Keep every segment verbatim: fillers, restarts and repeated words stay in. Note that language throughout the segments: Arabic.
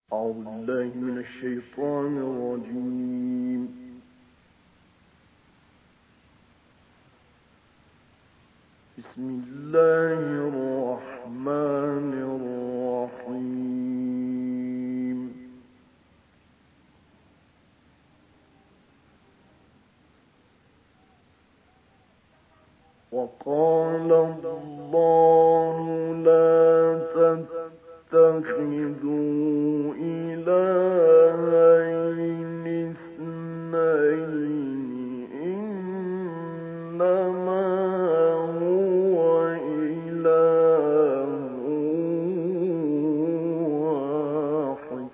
أعوذ بالله من الشيطان الرجيم. بسم الله الرحمن الرحيم. وقال الله لا تتخذوا إلهين اثنين إنما هو إله واحد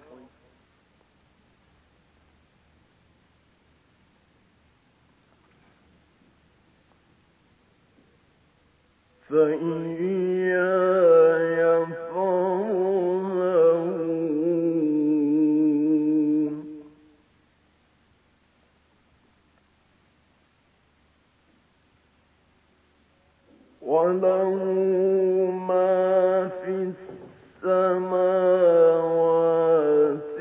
فإياي فارهبون. وله ما في السماوات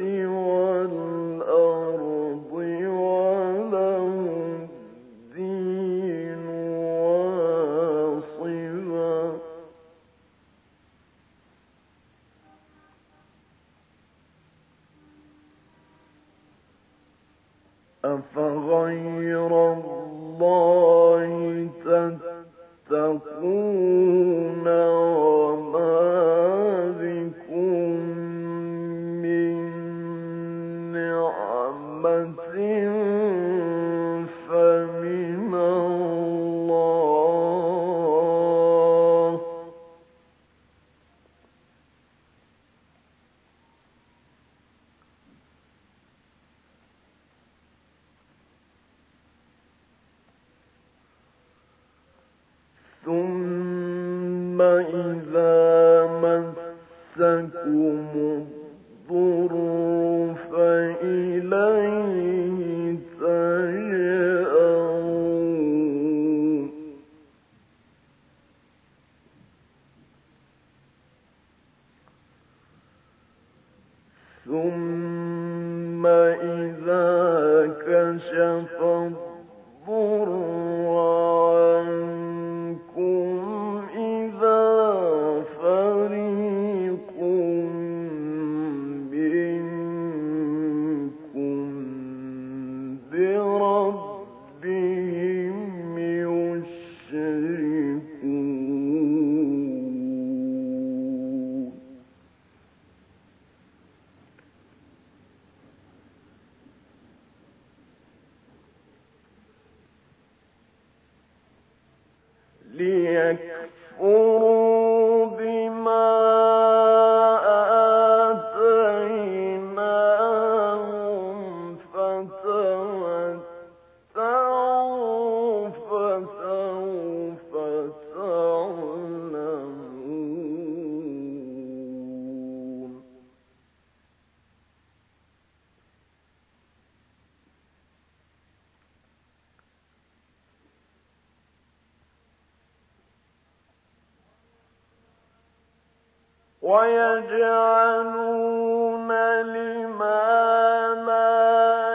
والأرض وله الدين واصبا. أفغير الله تتقون وما بكم من نعمة فمن الله ثم إذا مسكم الضر فإليه تجأرون. ثم إذا كشف الضر ليكفروا بما آتيناهم فتمتعوا فسوف تعلمون. ويجعلون لما لا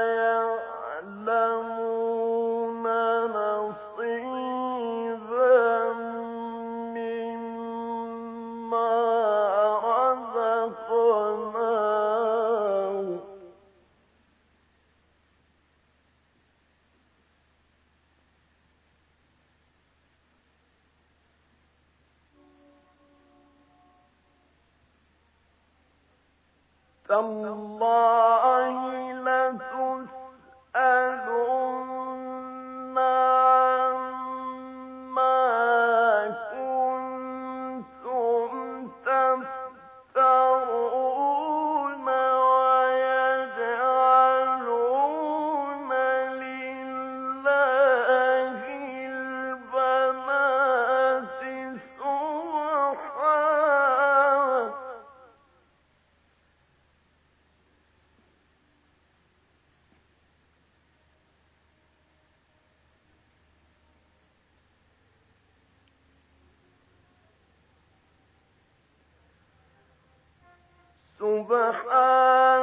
يعلمون نصيبا مما رزقناهم تالله لتسألن عما كنتم تفترون. ويجعلون لله البنات سبحانه سبحانه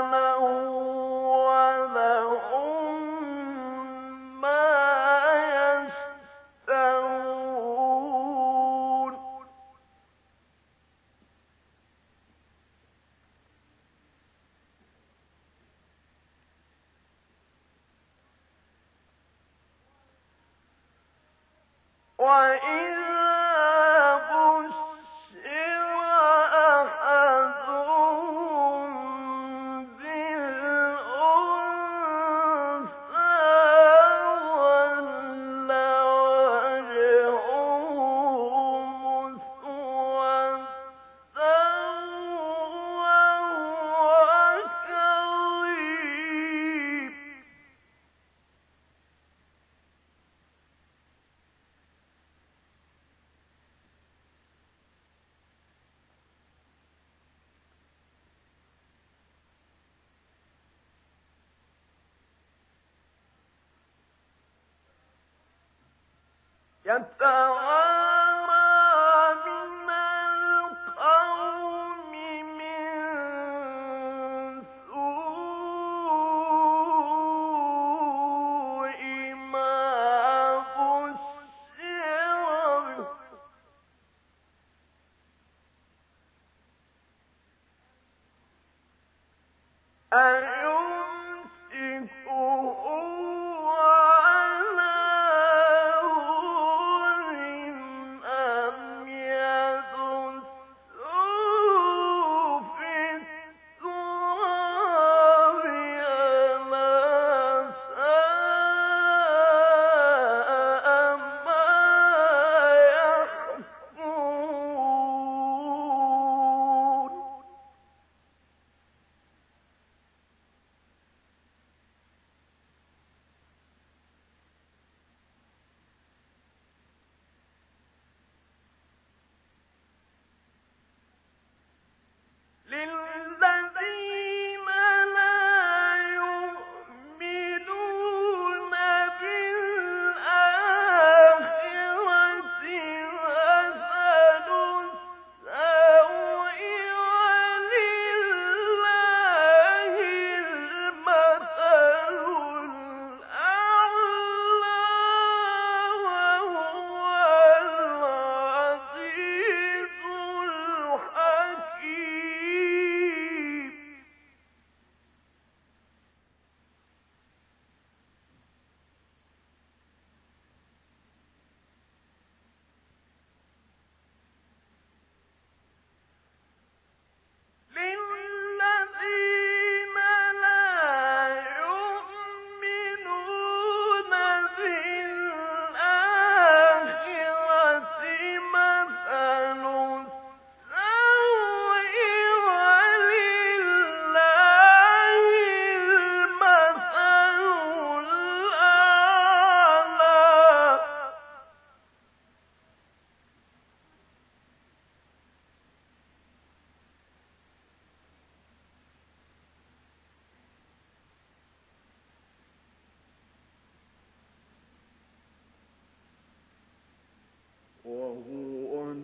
وهو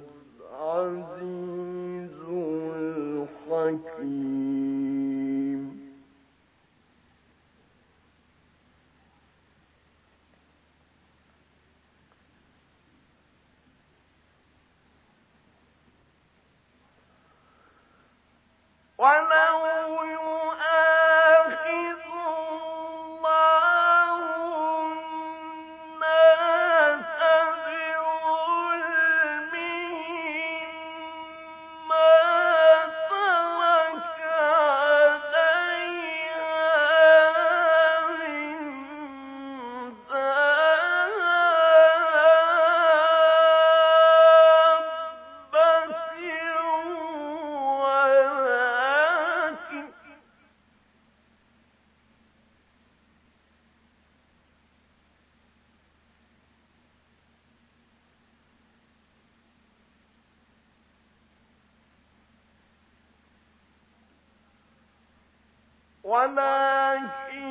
العزيز الحكيم. ولو يؤاخذ الله الناس بظلمهم ما ترك عليها من ولكن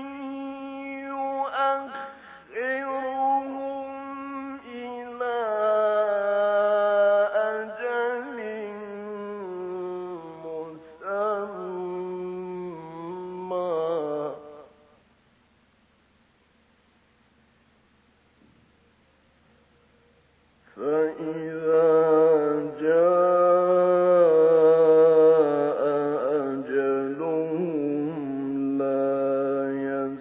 يؤخرهم إلى أجل مسمى فإذا جاء أجلهم لا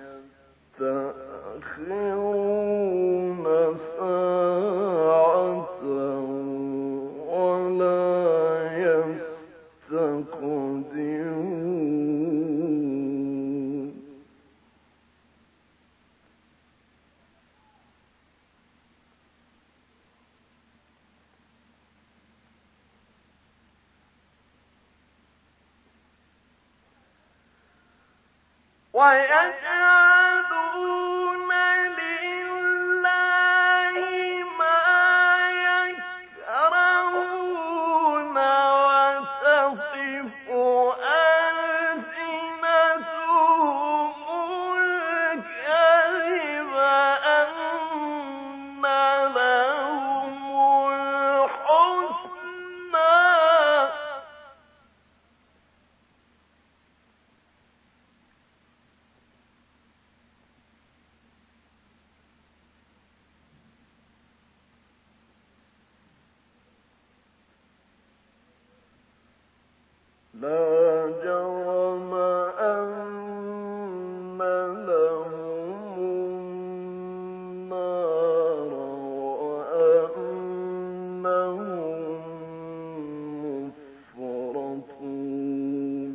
ويجعلون لله ما يكرهون وتصف ألسنتهم الكذب أن لهم الحسنى لا جرم أن لهم النار وأنهم مفرطون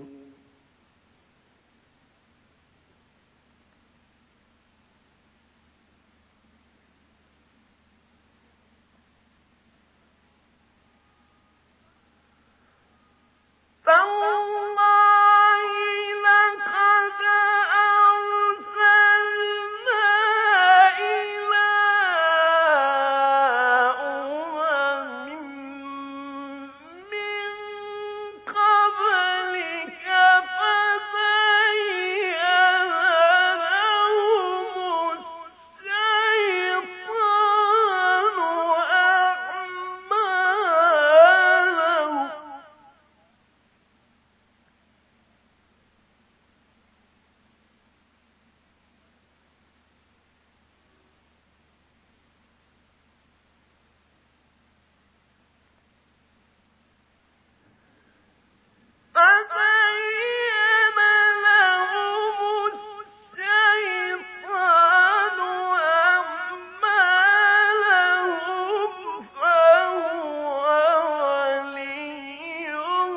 تالله لقد أرسلنا إلى أمم من قبلك فزين لهم الشيطان أعمالهم فزين لهم الشيطان أعمالهم فهو وليهم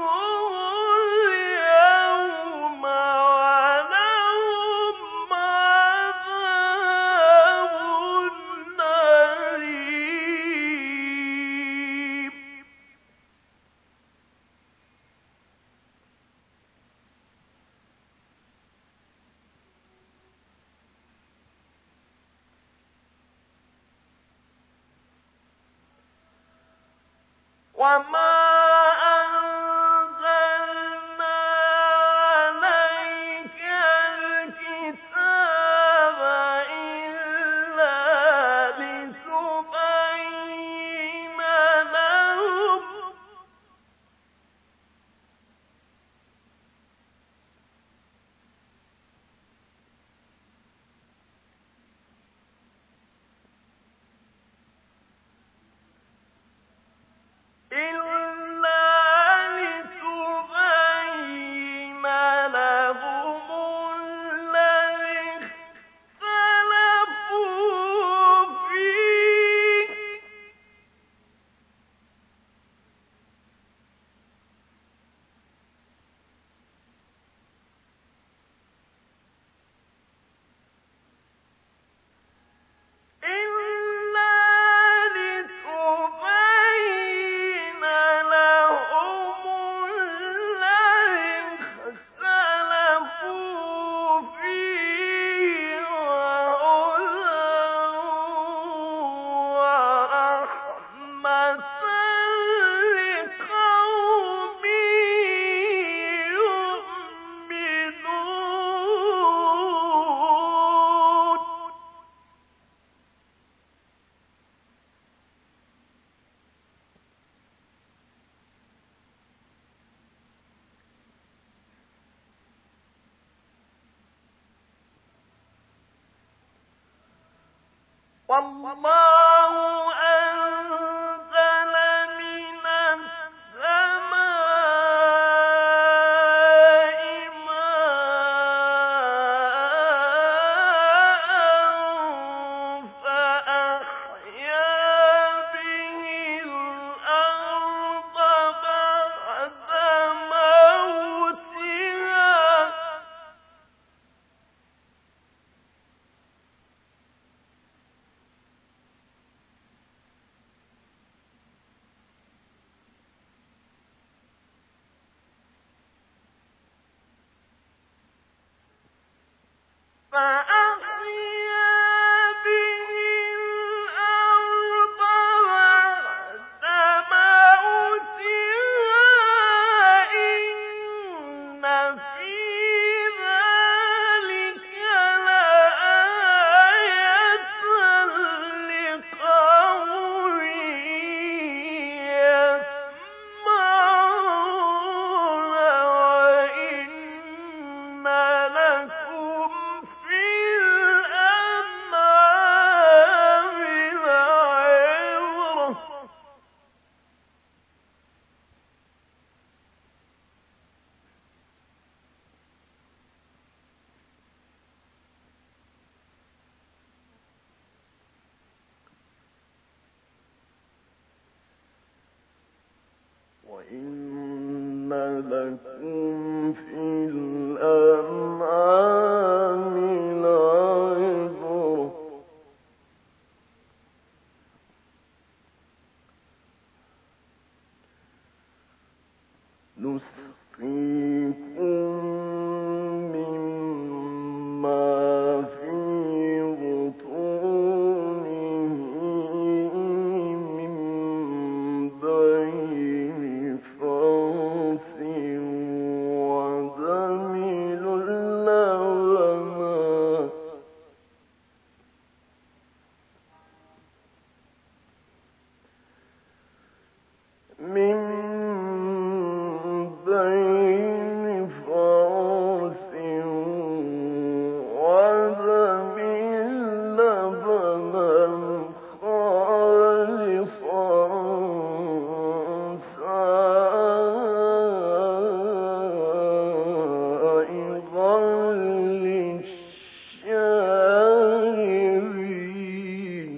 اليوم ولهم عذاب أليم وما أنزلنا عليك الكتاب إلا لتبين لهم إلا لتبين لهم الذي اختلفوا فيه إلا لتبين لهم الذي اختلفوا فيه وهدى ورحمة لقوم يؤمنون والله أنزل من السماء ماء فأحيا به الأرض بعد موتها وإن لكم في الأنعام لعبرة نسقيكم مما في بطونه من بين فرث ودم لبنا من بين فرث ودم لبنا خالصا سائغا للشاربين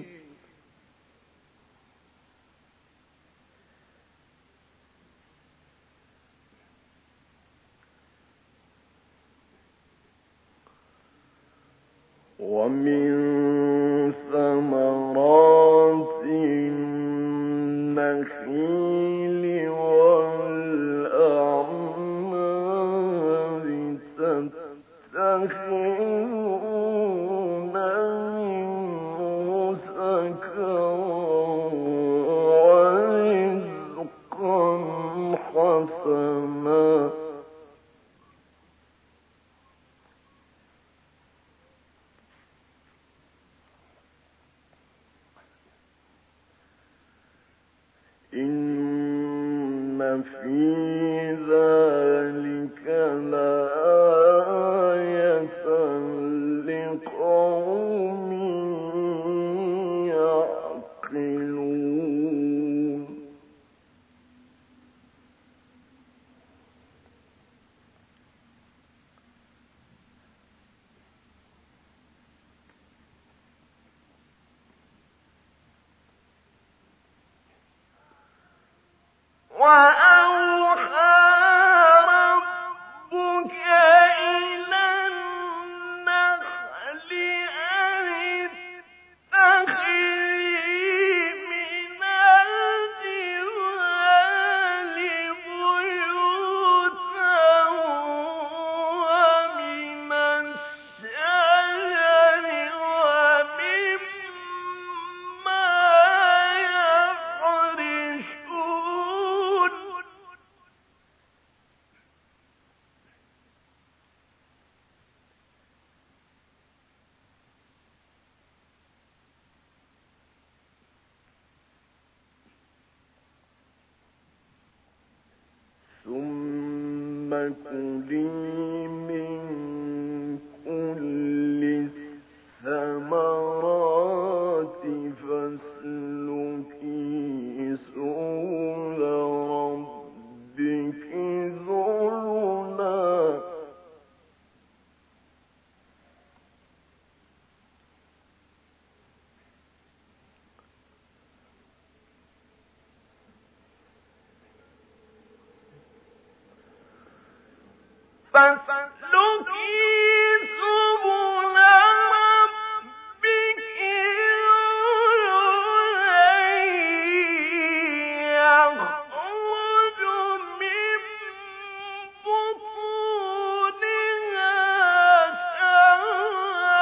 ومن ثمرات النخيل والأعناب تتخذون منه سكرا ورزقا حسنا إن في ذلك لآية لقوم يعقلون وأوحى ربك إلى النخل أن اتخذي من الجبال بيوتا ومن الشجر ومما يعرشون ثم كلي من كل الثمرات فاسلكي سبل ربك ذللا فاسلكي سبل ربك ذللا يخرج من بطونها شراب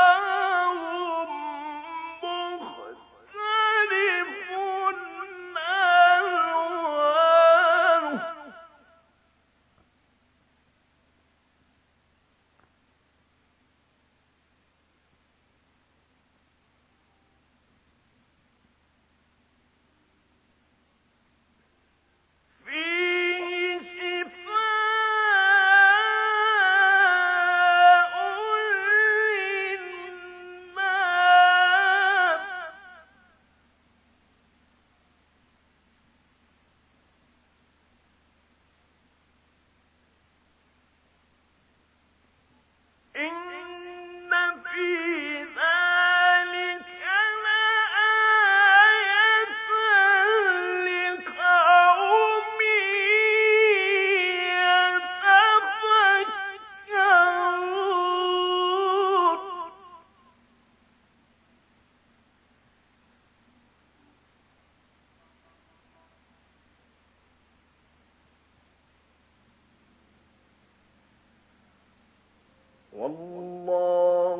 والله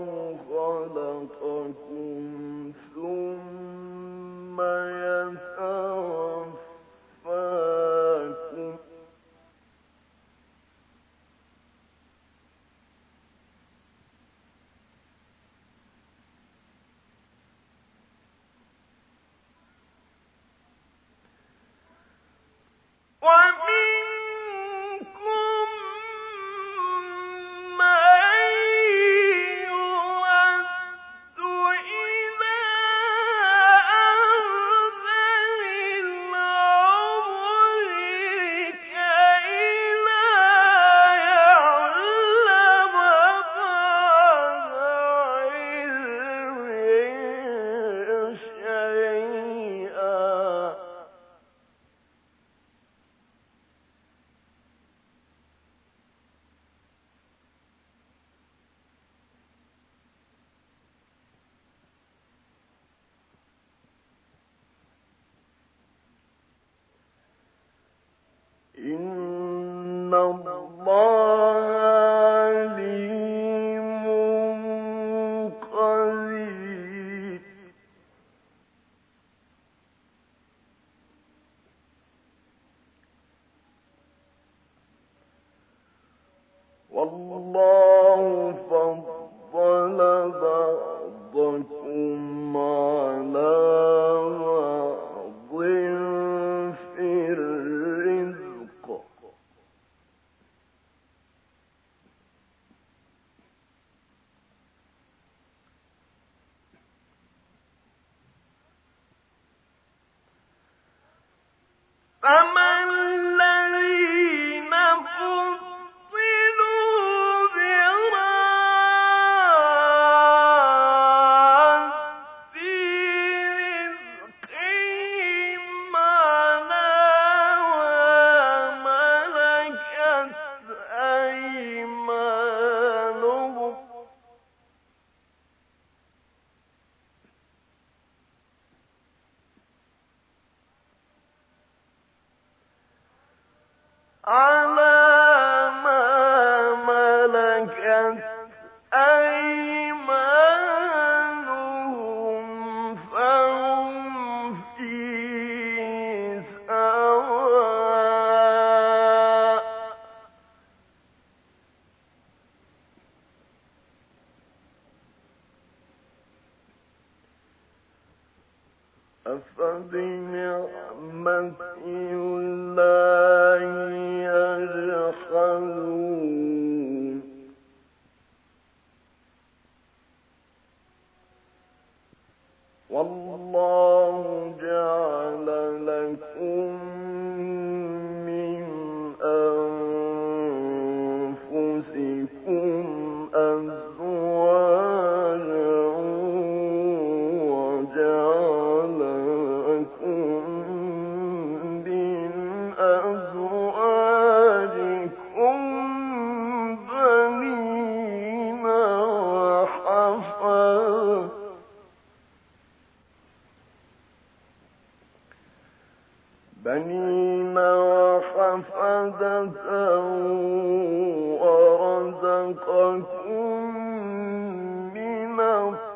خلقكم ثم يتوفاكم ومنكم من يرد إلى أرذل العمر كي لا يعلم بعد علم شيئا إن الله عليم قدير والله فضل بعضكم على بعض في الرزق فما الذين فضلوا براد رزقهم على ما ملكت أيمانهم على ما ملكت أيمانهم فهم فيه سواء أفبنعمة الله يجحدون والله جعل لكم من أنفسكم أزواجا وجعل لكم من أزواجكم بنين وحفظا بنين وحفدة ورزقكم من الطيبات